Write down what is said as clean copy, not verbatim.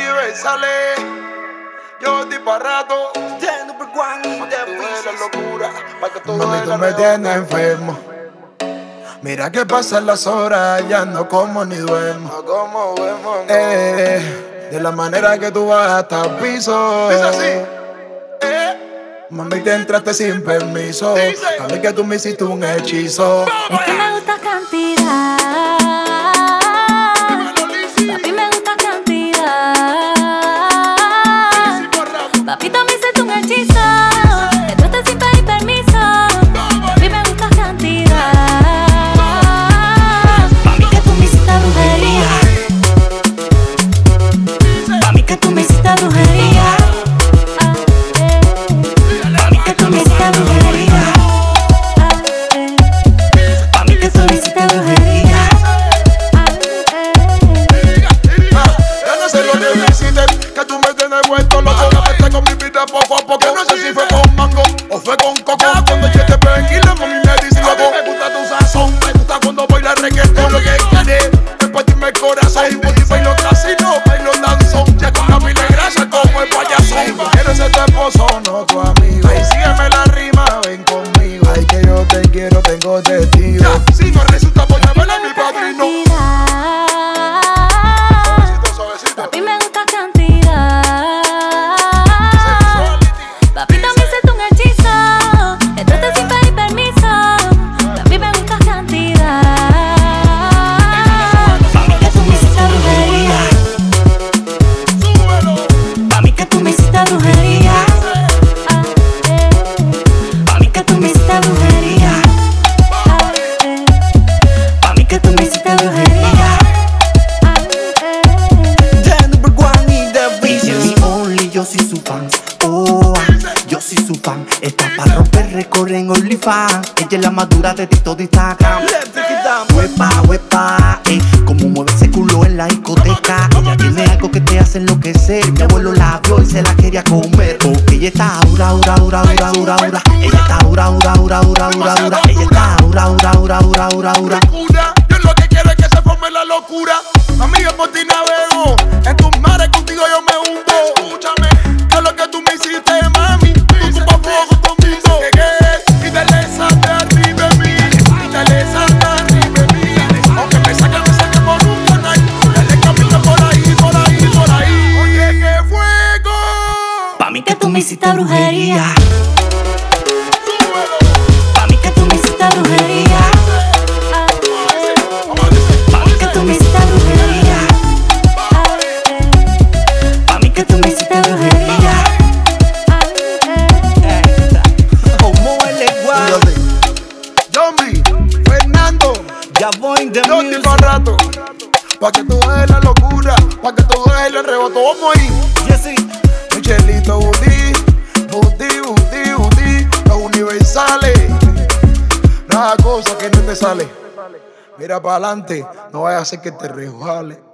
universales. Yo estoy para rato. Pa' que tú veas la locura, pa' que tú Mami, veas tú la me tienes enfermo. Mira que pasan las horas, ya no como ni duermo. No como vemos, no. De la manera que tú vas hasta el piso. Dice así. Mami, te entraste sin permiso. Dice. A mí que tú me hiciste un hechizo. Es que me gusta cantidad. Papi, me gusta cantidad. Papito, me hiciste un hechizo. Entraste sin pedir permiso. Papi, me gusta cantidad. Papi, que tú me hiciste brujería. Papi, que tú me hiciste brujería. Papi, que tú me hiciste brujería. Papi, que tú me hiciste brujería. Yo no sé lo que me hiciste, que tú me tienes vuelto loco. Acabaste con mi vida poco a poco. No sé si fue con mango o fue con coco. Cuando yo te tranquila, mami, me dice loco. A mí me gusta tu sazón, me gusta cuando baila reggaetón. Lo que quede, después dime el corazón. Por ti bailo casino, bailo danzón. Ya con la pila de grasa como el payasón. Quiero ser tu esposo, no tu amigo. Ay, sígueme la rima, ven conmigo. Ay, que yo te quiero, tengo testigo. Ya, si no resulta, pues me vela mi padrino. Suavecito, suavecito. Papi, me gusta cantidad. Papito, me hiciste un hechizo. Entraste sin pedir permiso. Papi, me gusta cantidad. Papi, que tú me hiciste brujería. Papi, que tú me hiciste brujería. Papi, que tú me hiciste brujería. Papi, que tú me hiciste brujería. Yo soy su fan, oh, yo soy su fan. Está para romper récord en OnlyFans. Ella es la madura de TikTok de Instagram. Huepa, huepa, como mueve ese culo en la discoteca. Ella tiene algo que te hace enloquecer. Mi abuelo la vio y se la quería comer. Porque ella está dura, dura, dura, dura, dura, dura. Ella está dura, dura, dura, dura, dura, dura. Ella está dura, dura, dura, dura, dura, dura. Yo lo que quiero es que se forme la locura. Mami, yo por ti navego. En tus mares contigo yo me hundo. Escúchame, que lo que tú me hiciste, mami. Tú por fuego conmigo. Y dale esa de arriba de mí. Y dale esa de arriba de mí. Aunque me saque por un canal. Dale camino por ahí, por ahí, por ahí. Oye, que fuego. Pa' mí que tú me hiciste brujería. Súbelo. Pa' mí que tú me hiciste brujería. Pa' mí que tú me hiciste brujería. Pa' mí que tú me hiciste brujería. Como el igual. Zombie, Fernando, Ya voy de yo estoy pa' rato. Pa' que tú veas la locura, pa' que tú veas el reboto. Vamos ahí. Jesse. Michelito, Budí, Budí, Budí, Budí, los universales. Nada cosa que no te sale. Mira para adelante, no vaya a ser que te resbale.